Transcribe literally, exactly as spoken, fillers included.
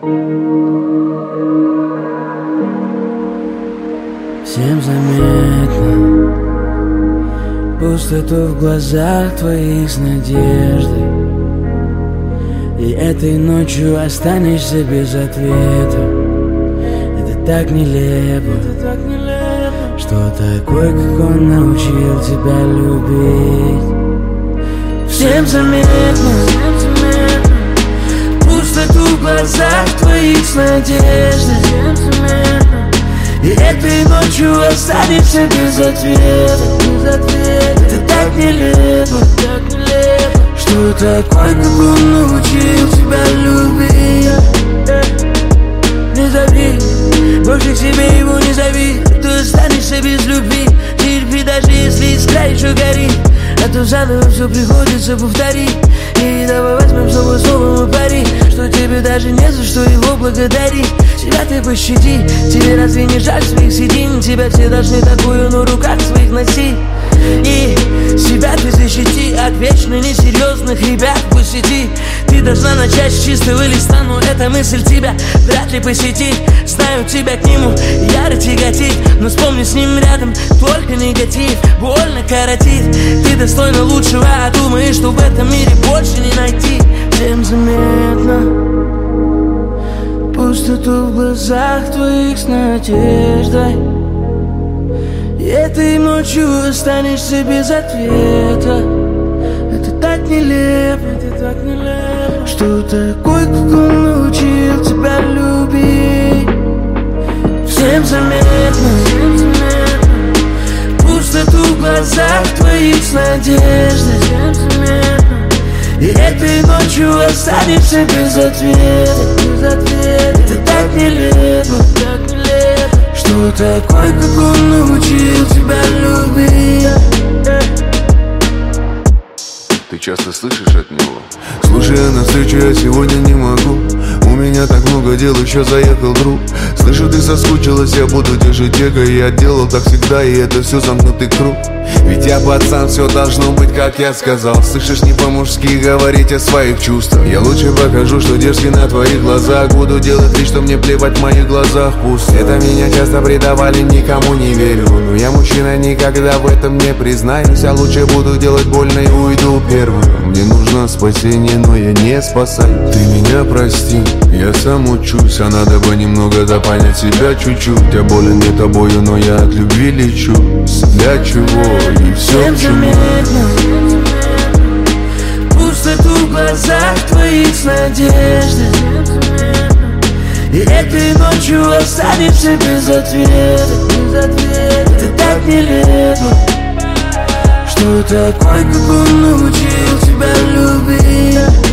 Всем заметно пустоту в глазах твоих с надеждой, и этой ночью останешься без ответа. Это так нелепо, это так нелепо, что такой, как он, научил тебя любить. Всем заметно, всем заметно пустоту в глазах твоих с надеждой, всем заметно, и этой ночью останешься без ответа, без ответа. Это так нелепо, так нелепо, что такой, как он, научил тебя любить. Не зови, больше к себе его не зови, ты останешься без любви. Терпи, даже если искра еще горит, а то заново все приходится повторить. И давай возьмем снова слово мы пари, что тебе даже не за что его благодарить. Себя ты пощади, тебе разве не жаль своих седин? Тебя все должны такую на руках своих носить. И себя ты защити от вечно несерьезных ребят в сети. Ты должна начать с чистого листа, но эта мысль тебя вряд ли посетит. Знаю, тебя к нему яро тяготит, но вспомни, с ним рядом только негатив. Больно коротит, ты достойна лучшего, а думаешь, что в этом мире больше не найти. Всем заметно пустоту в глазах твоих с надеждой, и этой ночью останешься без ответа. Это так нелепо, это так нелепо, что такой, как он, научил тебя любить. Всем заметно, всем заметно пустоту в глазах твоих с надеждой, всем заметно, и этой ночью останешься без ответа, без ответа. Это так нелепо, так нелепо, что такой, как он, научил тебя любить. Ты часто слышишь от него? Слушай, на встречу я сегодня не могу, у меня так много дел, еще заехал друг. Слышу, ты соскучилась, я буду держать эго. Я делал так всегда, и это все замкнутый круг. Ведь я пацан, все должно быть, как я сказал. Слышишь, не по-мужски говорить о своих чувствах. Я лучше покажу, что дерзкий на твоих глазах. Буду делать вид, что мне плевать, в моих глазах пусто. Это меня часто предавали, никому не верю, но я мужчина, никогда в этом не признаюсь. Я лучше буду делать больно и уйду первым. Мне нужно спасение, но я не спасаю. Ты меня прости, я сам учусь, а надо бы немного да понять себя чуть-чуть. Я болен не тобою, но я от любви лечу. Для чего и все Всем к чему. заметно пустоту в глазах твоих с надеждой, и этой ночью останешься без ответа, без ответа. Это так нелепо, что такой, как он, научил тебя любить.